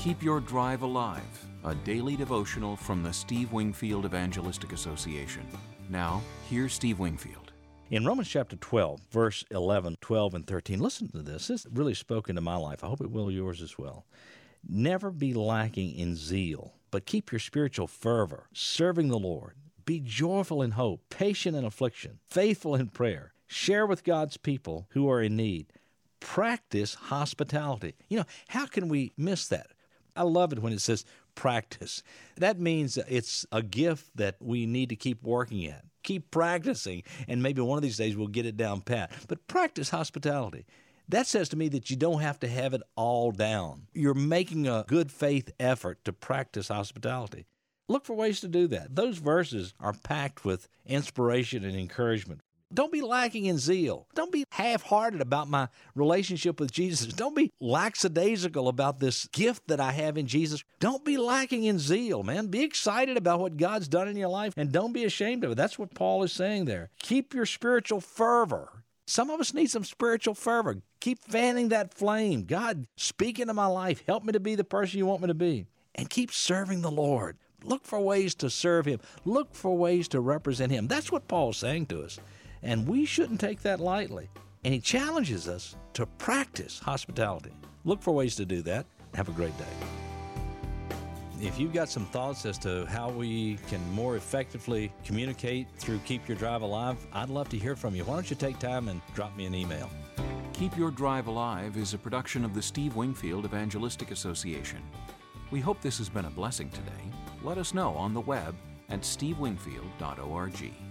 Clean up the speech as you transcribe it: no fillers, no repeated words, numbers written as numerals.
Keep Your Drive Alive, a daily devotional from the Steve Wingfield Evangelistic Association. Now, here's Steve Wingfield. In Romans chapter 12, verse 11, 12, and 13, listen to this. This really spoke into my life. I hope it will yours as well. Never be lacking in zeal, but keep your spiritual fervor, serving the Lord. Be joyful in hope, patient in affliction, faithful in prayer. Share with God's people who are in need. Practice hospitality. How can we miss that? I love it when it says practice. That means it's a gift that we need to keep working at. Keep practicing, and maybe one of these days we'll get it down pat. But practice hospitality. That says to me that you don't have to have it all down. You're making a good faith effort to practice hospitality. Look for ways to do that. Those verses are packed with inspiration and encouragement. Don't be lacking in zeal. Don't be half-hearted about my relationship with Jesus. Don't be lackadaisical about this gift that I have in Jesus. Don't be lacking in zeal, man. Be excited about what God's done in your life, and don't be ashamed of it. That's what Paul is saying there. Keep your spiritual fervor. Some of us need some spiritual fervor. Keep fanning that flame. God, speak into my life. Help me to be the person you want me to be. And keep serving the Lord. Look for ways to serve Him. Look for ways to represent Him. That's what Paul's saying to us. And we shouldn't take that lightly. And he challenges us to practice hospitality. Look for ways to do that. Have a great day. If you've got some thoughts as to how we can more effectively communicate through Keep Your Drive Alive, I'd love to hear from you. Why don't you take time and drop me an email? Keep Your Drive Alive is a production of the Steve Wingfield Evangelistic Association. We hope this has been a blessing today. Let us know on the web at stevewingfield.org.